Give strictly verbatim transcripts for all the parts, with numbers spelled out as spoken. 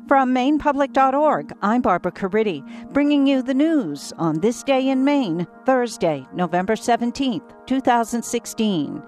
From Maine Public dot org, I'm Barbara Caridi, bringing you the news on this day in Maine, Thursday, November seventeenth, twenty sixteen.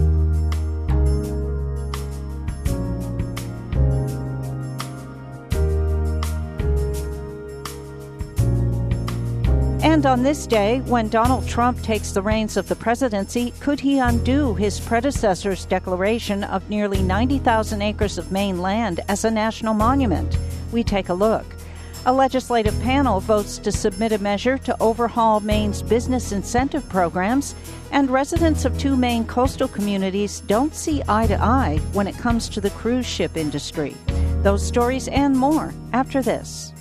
And on this day, when Donald Trump takes the reins of the presidency, could he undo his predecessor's declaration of nearly ninety thousand acres of Maine land as a national monument? We take a look. A legislative panel votes to submit a measure to overhaul Maine's business incentive programs, and residents of two Maine coastal communities don't see eye to eye when it comes to the cruise ship industry. Those stories and more after this.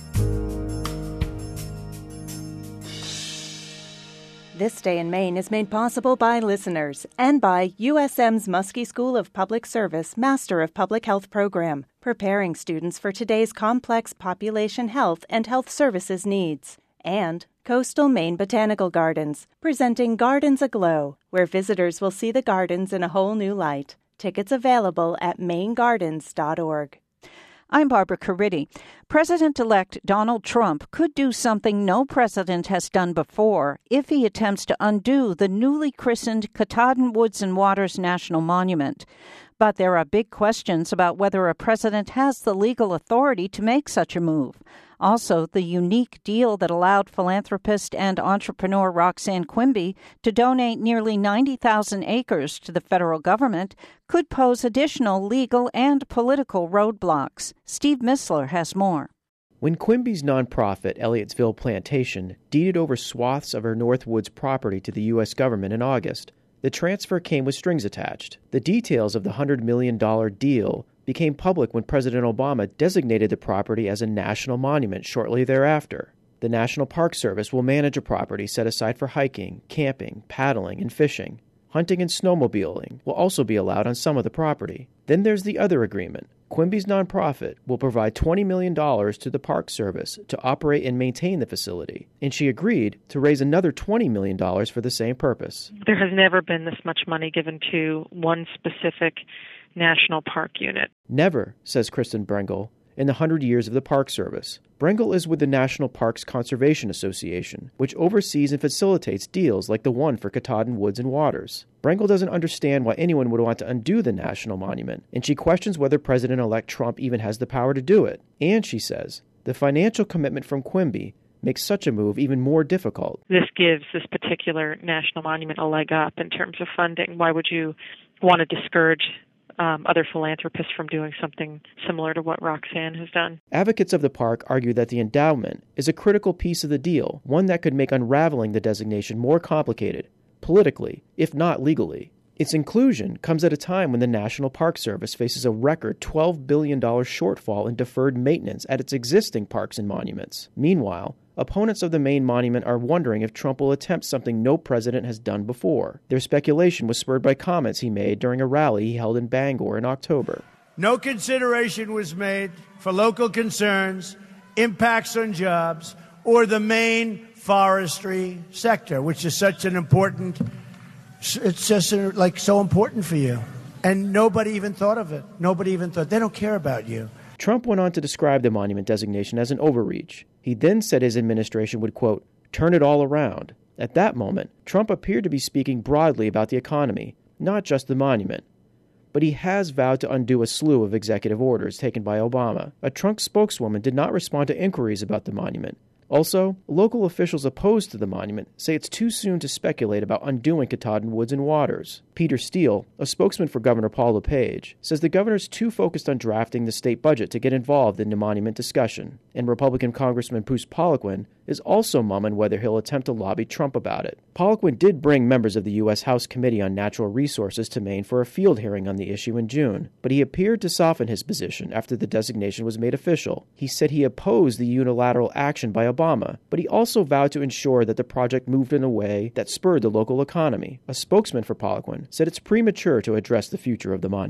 This Day in Maine is made possible by listeners and by U S M's Muskie School of Public Service Master of Public Health program, preparing students for today's complex population health and health services needs. And Coastal Maine Botanical Gardens, presenting Gardens Aglow, where visitors will see the gardens in a whole new light. Tickets available at maine gardens dot org. I'm Barbara Caridi. President-elect Donald Trump could do something no president has done before if he attempts to undo the newly christened Katahdin Woods and Waters National Monument. But there are big questions about whether a president has the legal authority to make such a move. Also, the unique deal that allowed philanthropist and entrepreneur Roxanne Quimby to donate nearly ninety thousand acres to the federal government could pose additional legal and political roadblocks. Steve Missler has more. When Quimby's nonprofit, Elliotsville Plantation, deeded over swaths of her Northwoods property to the U S government in August, the transfer came with strings attached. The details of the one hundred million dollars deal became public when President Obama designated the property as a national monument shortly thereafter. The National Park Service will manage a property set aside for hiking, camping, paddling, and fishing. Hunting and snowmobiling will also be allowed on some of the property. Then there's the other agreement. Quimby's nonprofit will provide twenty million dollars to the Park Service to operate and maintain the facility, and she agreed to raise another twenty million dollars for the same purpose. There has never been this much money given to one specific national park unit. Never, says Kristen Brengel, in the hundred years of the Park Service. Brengel is with the National Parks Conservation Association, which oversees and facilitates deals like the one for Katahdin Woods and Waters. Brengel doesn't understand why anyone would want to undo the national monument, and she questions whether President-elect Trump even has the power to do it. And she says, the financial commitment from Quimby makes such a move even more difficult. This gives this particular national monument a leg up in terms of funding. Why would you want to discourage Um, other philanthropists from doing something similar to what Roxanne has done? Advocates of the park argue that the endowment is a critical piece of the deal, one that could make unraveling the designation more complicated, politically, if not legally. Its inclusion comes at a time when the National Park Service faces a record twelve billion dollars shortfall in deferred maintenance at its existing parks and monuments. Meanwhile, opponents of the Maine monument are wondering if Trump will attempt something no president has done before. Their speculation was spurred by comments he made during a rally he held in Bangor in October. No consideration was made for local concerns, impacts on jobs, or the Maine forestry sector, which is such an important, it's just like so important for you. And nobody even thought of it. Nobody even thought, they don't care about you. Trump went on to describe the monument designation as an overreach. He then said his administration would, quote, turn it all around. At that moment, Trump appeared to be speaking broadly about the economy, not just the monument. But he has vowed to undo a slew of executive orders taken by Obama. A Trump spokeswoman did not respond to inquiries about the monument. Also, local officials opposed to the monument say it's too soon to speculate about undoing Katahdin Woods and Waters. Peter Steele, a spokesman for Governor Paul LePage, says the governor's too focused on drafting the state budget to get involved in the monument discussion. And Republican Congressman Bruce Poliquin is also mumming whether he'll attempt to lobby Trump about it. Poliquin did bring members of the U S House Committee on Natural Resources to Maine for a field hearing on the issue in June, but he appeared to soften his position after the designation was made official. He said he opposed the unilateral action by Obama, but he also vowed to ensure that the project moved in a way that spurred the local economy. A spokesman for Poliquin said it's premature to address the future of the monument.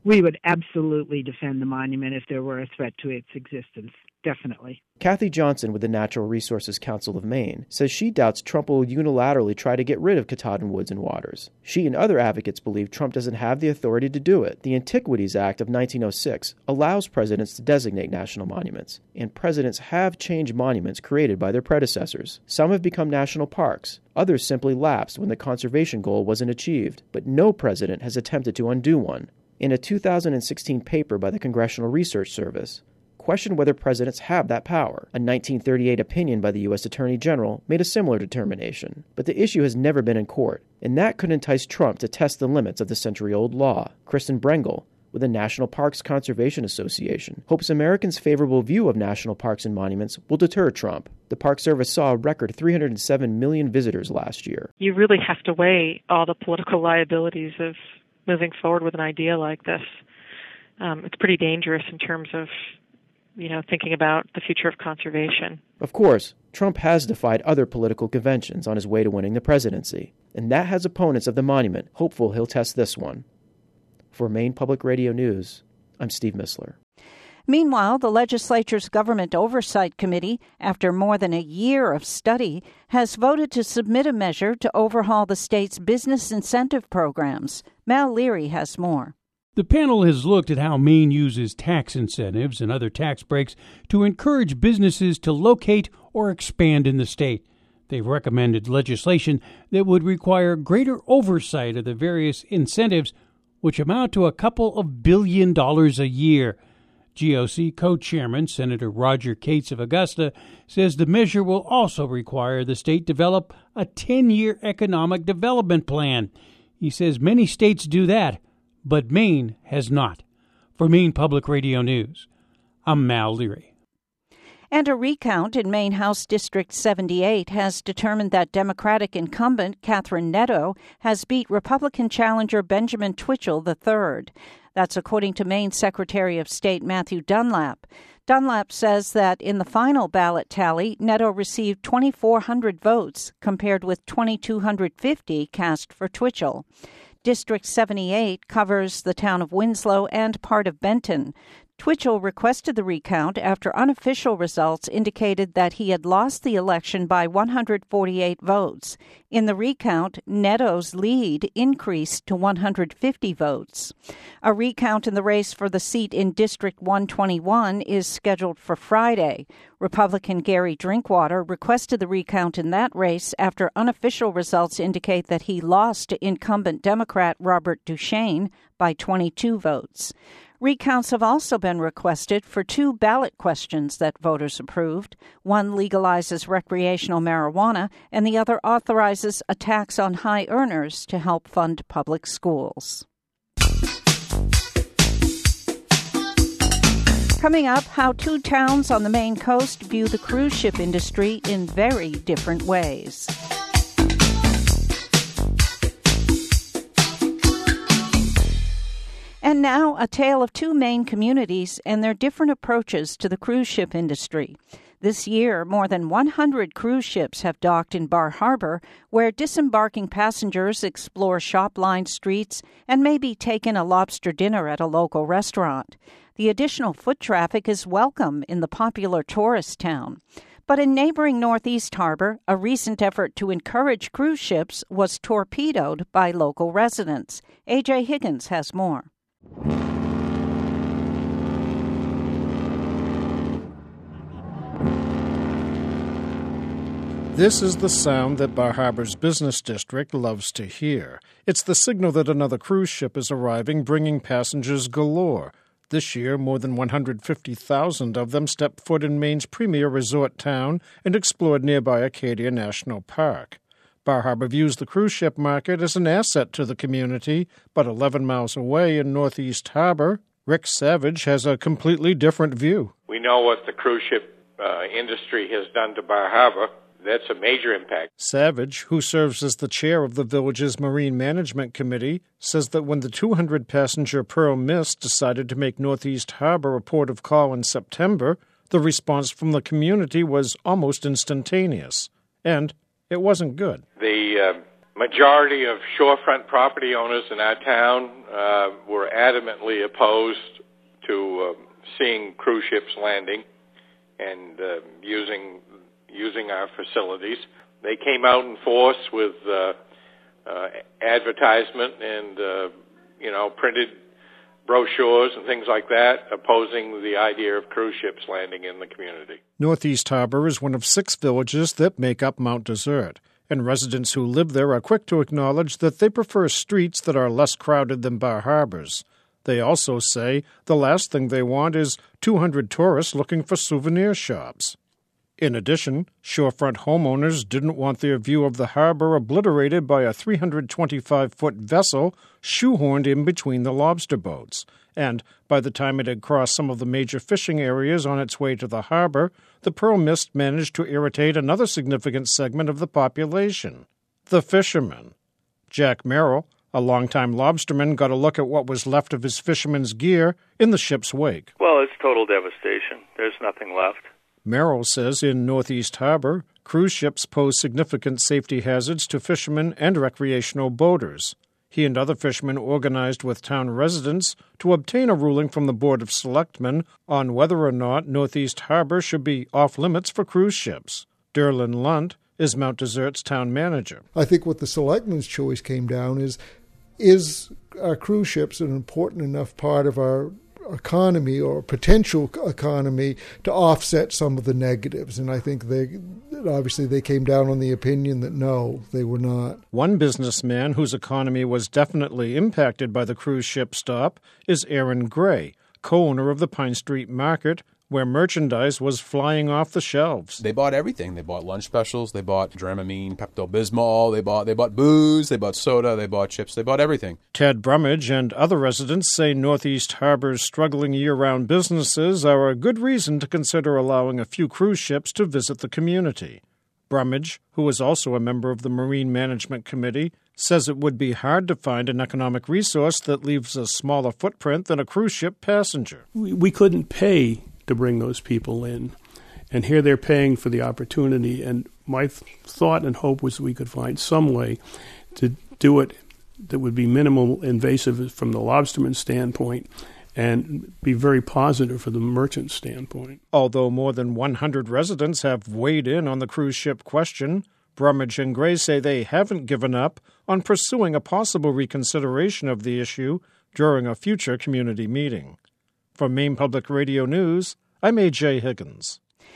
we would absolutely defend the monument if there were a threat to its existence. Definitely. Kathy Johnson with the Natural Resources Council of Maine says she doubts Trump will unilaterally try to get rid of Katahdin Woods and Waters. She and other advocates believe Trump doesn't have the authority to do it. The Antiquities Act of nineteen oh six allows presidents to designate national monuments, and presidents have changed monuments created by their predecessors. Some have become national parks. Others simply lapsed when the conservation goal wasn't achieved, but no president has attempted to undo one. In a two thousand sixteen paper by the Congressional Research Service, questioned whether presidents have that power. A nineteen thirty-eight opinion by the U S Attorney General made a similar determination, but the issue has never been in court, and that could entice Trump to test the limits of the century-old law. Kristen Brengel, with the National Parks Conservation Association, hopes Americans' favorable view of national parks and monuments will deter Trump. The Park Service saw a record three hundred seven million visitors last year. You really have to weigh all the political liabilities of moving forward with an idea like this. Um, it's pretty dangerous in terms of you know, thinking about the future of conservation. Of course, Trump has defied other political conventions on his way to winning the presidency, and that has opponents of the monument hopeful he'll test this one. For Maine Public Radio News, I'm Steve Missler. Meanwhile, the legislature's Government Oversight Committee, after more than a year of study, has voted to submit a measure to overhaul the state's business incentive programs. Mal Leary has more. The panel has looked at how Maine uses tax incentives and other tax breaks to encourage businesses to locate or expand in the state. They've recommended legislation that would require greater oversight of the various incentives, which amount to a couple of billion dollars a year. G O C co-chairman Senator Roger Cates of Augusta says the measure will also require the state develop a ten-year economic development plan. He says many states do that, but Maine has not. For Maine Public Radio News, I'm Mal Leary. And a recount in Maine House District seventy-eight has determined that Democratic incumbent Catherine Netto has beat Republican challenger Benjamin Twitchell the third. That's according to Maine Secretary of State Matthew Dunlap. Dunlap says that in the final ballot tally, Netto received two thousand four hundred votes compared with two thousand two hundred fifty cast for Twitchell. District seventy-eight covers the town of Winslow and part of Benton. Twitchell requested the recount after unofficial results indicated that he had lost the election by one hundred forty-eight votes. In the recount, Netto's lead increased to one hundred fifty votes. A recount in the race for the seat in District one twenty-one is scheduled for Friday. Republican Gary Drinkwater requested the recount in that race after unofficial results indicate that he lost to incumbent Democrat Robert Duchesne by twenty-two votes. Recounts have also been requested for two ballot questions that voters approved. One legalizes recreational marijuana, and the other authorizes a tax on high earners to help fund public schools. Coming up, how two towns on the Maine coast view the cruise ship industry in very different ways. And now, a tale of two Maine communities and their different approaches to the cruise ship industry. This year, more than one hundred cruise ships have docked in Bar Harbor, where disembarking passengers explore shop-lined streets and maybe take in a lobster dinner at a local restaurant. The additional foot traffic is welcome in the popular tourist town. But in neighboring Northeast Harbor, a recent effort to encourage cruise ships was torpedoed by local residents. A J Higgins has more. This is the sound that Bar Harbor's business district loves to hear. It's the signal that another cruise ship is arriving, bringing passengers galore. This year, more than one hundred fifty thousand of them stepped foot in Maine's premier resort town and explored nearby Acadia National Park. Bar Harbor views the cruise ship market as an asset to the community, but eleven miles away in Northeast Harbor, Rick Savage has a completely different view. We know what the cruise ship uh, industry has done to Bar Harbor. That's a major impact. Savage, who serves as the chair of the village's Marine Management Committee, says that when the two hundred passenger Pearl Mist decided to make Northeast Harbor a port of call in September, the response from the community was almost instantaneous. And it wasn't good. The uh, Majority of shorefront property owners in our town uh, were adamantly opposed to uh, seeing cruise ships landing and uh, using using our facilities. They came out in force with uh, uh, advertisement and uh, you know printed brochures and things like that, opposing the idea of cruise ships landing in the community. Northeast Harbor is one of six villages that make up Mount Desert, and residents who live there are quick to acknowledge that they prefer streets that are less crowded than Bar Harbor's. They also say the last thing they want is two hundred tourists looking for souvenir shops. In addition, shorefront homeowners didn't want their view of the harbor obliterated by a three hundred twenty-five foot vessel shoehorned in between the lobster boats. And by the time it had crossed some of the major fishing areas on its way to the harbor, the pearl mist managed to irritate another significant segment of the population, the fishermen. Jack Merrill, a longtime lobsterman, got a look at what was left of his fisherman's gear in the ship's wake. Well, it's total devastation. There's nothing left. Merrill says in Northeast Harbor, cruise ships pose significant safety hazards to fishermen and recreational boaters. He and other fishermen organized with town residents to obtain a ruling from the Board of Selectmen on whether or not Northeast Harbor should be off-limits for cruise ships. Derlin Lunt is Mount Desert's town manager. I think what the Selectmen's choice came down is, is our cruise ships an important enough part of our economy or potential economy to offset some of the negatives? And I think they obviously they came down on the opinion that no, they were not. One businessman whose economy was definitely impacted by the cruise ship stop is Aaron Gray, co-owner of the Pine Street Market, where merchandise was flying off the shelves. They bought everything. They bought lunch specials. They bought Dramamine, Pepto-Bismol. They bought they bought booze. They bought soda. They bought chips. They bought everything. Ted Brummage and other residents say Northeast Harbor's struggling year-round businesses are a good reason to consider allowing a few cruise ships to visit the community. Brummage, who is also a member of the Marine Management Committee, says it would be hard to find an economic resource that leaves a smaller footprint than a cruise ship passenger. We, we couldn't pay to bring those people in. And here they're paying for the opportunity. And my th- thought and hope was we could find some way to do it that would be minimal invasive from the lobsterman standpoint and be very positive for the merchant standpoint. Although more than one hundred residents have weighed in on the cruise ship question, Brummage and Gray say they haven't given up on pursuing a possible reconsideration of the issue during a future community meeting. From Maine Public Radio News, I'm A J Higgins.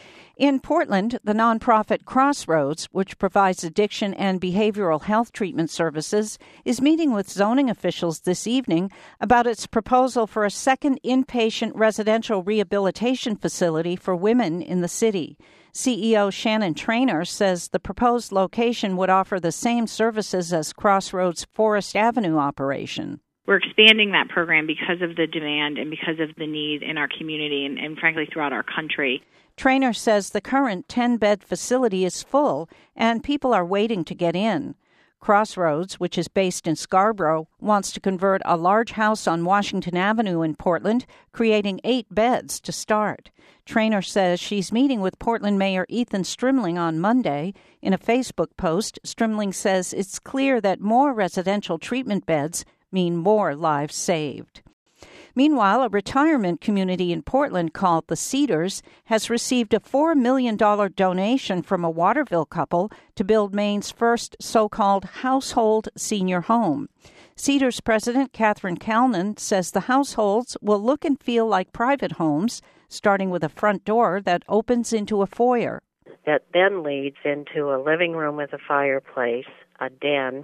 In Portland, the nonprofit Crossroads, which provides addiction and behavioral health treatment services, is meeting with zoning officials this evening about its proposal for a second inpatient residential rehabilitation facility for women in the city. C E O Shannon Traynor says the proposed location would offer the same services as Crossroads' Forest Avenue operation. We're expanding that program because of the demand and because of the need in our community and, and frankly, throughout our country. Traynor says the current ten-bed facility is full and people are waiting to get in. Crossroads, which is based in Scarborough, wants to convert a large house on Washington Avenue in Portland, creating eight beds to start. Traynor says she's meeting with Portland Mayor Ethan Strimling on Monday. In a Facebook post, Strimling says it's clear that more residential treatment beds mean more lives saved. Meanwhile, a retirement community in Portland called the Cedars has received a four million dollars donation from a Waterville couple to build Maine's first so-called household senior home. Cedars President Catherine Calnan says the households will look and feel like private homes, starting with a front door that opens into a foyer. That then leads into a living room with a fireplace, a den,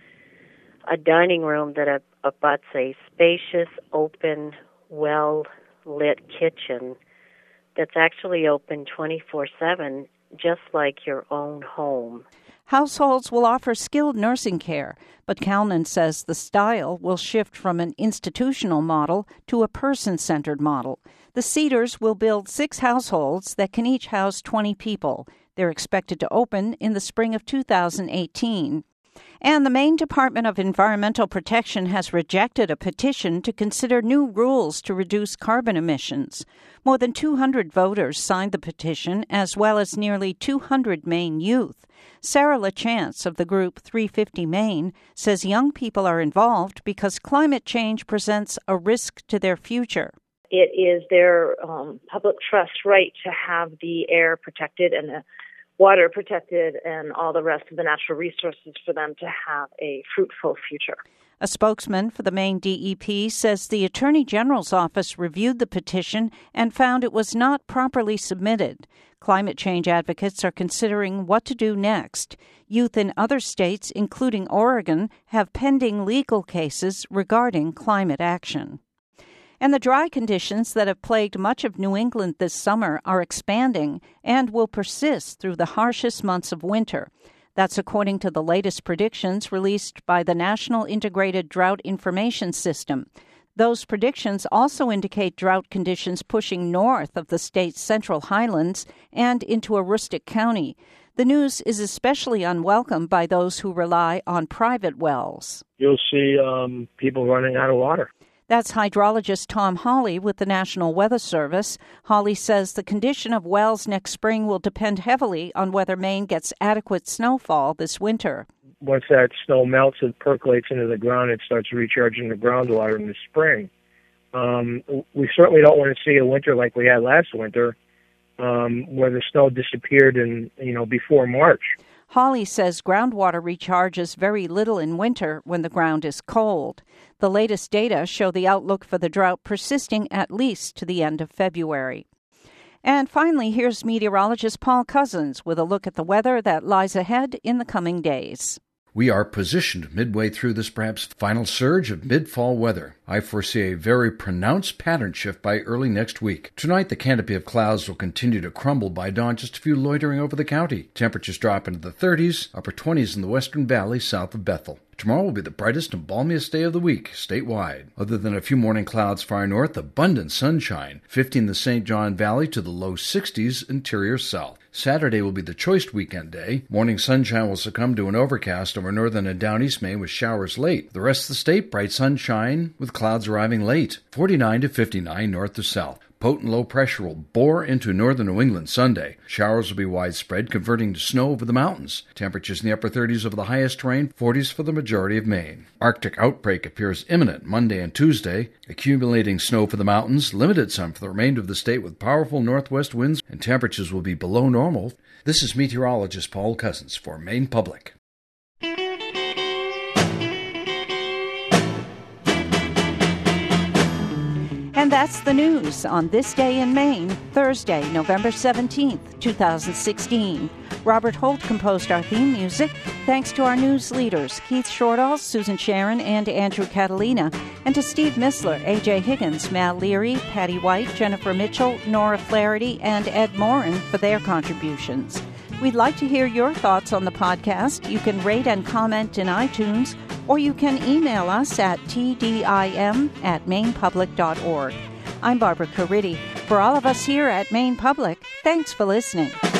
a dining room that abuts a spacious, open, well-lit kitchen that's actually open twenty-four seven, just like your own home. Households will offer skilled nursing care, but Calnan says the style will shift from an institutional model to a person-centered model. The Cedars will build six households that can each house twenty people. They're expected to open in the spring of two thousand eighteen. And the Maine Department of Environmental Protection has rejected a petition to consider new rules to reduce carbon emissions. More than two hundred voters signed the petition, as well as nearly two hundred Maine youth. Sarah LaChance of the group three fifty Maine says young people are involved because climate change presents a risk to their future. It is their um, public trust right to have the air protected and the water protected and all the rest of the natural resources for them to have a fruitful future. A spokesman for the Maine D E P says the Attorney General's office reviewed the petition and found it was not properly submitted. Climate change advocates are considering what to do next. Youth in other states, including Oregon, have pending legal cases regarding climate action. And the dry conditions that have plagued much of New England this summer are expanding and will persist through the harshest months of winter. That's according to the latest predictions released by the National Integrated Drought Information System. Those predictions also indicate drought conditions pushing north of the state's central highlands and into Aroostook County. The news is especially unwelcome by those who rely on private wells. You'll see um, people running out of water. That's hydrologist Tom Hawley with the National Weather Service. Hawley says the condition of wells next spring will depend heavily on whether Maine gets adequate snowfall this winter. Once that snow melts, it percolates into the ground and starts recharging the groundwater in the spring. Um, we certainly don't want to see a winter like we had last winter, um, where the snow disappeared in, you know, before March. Hawley says groundwater recharges very little in winter when the ground is cold. The latest data show the outlook for the drought persisting at least to the end of February. And finally, here's meteorologist Paul Cousins with a look at the weather that lies ahead in the coming days. We are positioned midway through this perhaps final surge of mid-fall weather. I foresee a very pronounced pattern shift by early next week. Tonight, the canopy of clouds will continue to crumble by dawn, just a few loitering over the county. Temperatures drop into the thirties, upper twenties in the Western Valley south of Bethel. Tomorrow will be the brightest and balmiest day of the week, statewide. Other than a few morning clouds far north, abundant sunshine, fifty in the Saint John Valley to the low sixties interior south. Saturday will be the choice weekend day. Morning sunshine will succumb to an overcast over northern and down east Maine with showers late. The rest of the state, bright sunshine with clouds arriving late. forty-nine to fifty-nine north to south. Potent low pressure will bore into northern New England Sunday. Showers will be widespread, converting to snow over the mountains. Temperatures in the upper thirties over the highest terrain, forties for the majority of Maine. Arctic outbreak appears imminent Monday and Tuesday. Accumulating snow for the mountains, limited sun for the remainder of the state with powerful northwest winds, and temperatures will be below normal. This is meteorologist Paul Cousins for Maine Public. And that's the news on this day in Maine, Thursday, November seventeenth, twenty sixteen. Robert Holt composed our theme music. Thanks to our news leaders, Keith Shortall, Susan Sharon, and Andrew Catalina, and to Steve Missler, A J Higgins, Matt Leary, Patty White, Jennifer Mitchell, Nora Flaherty, and Ed Morin for their contributions. We'd like to hear your thoughts on the podcast. You can rate and comment in iTunes, or you can email us at t d i m at maine public dot org. I'm Barbara Caridi. For all of us here at Maine Public, thanks for listening.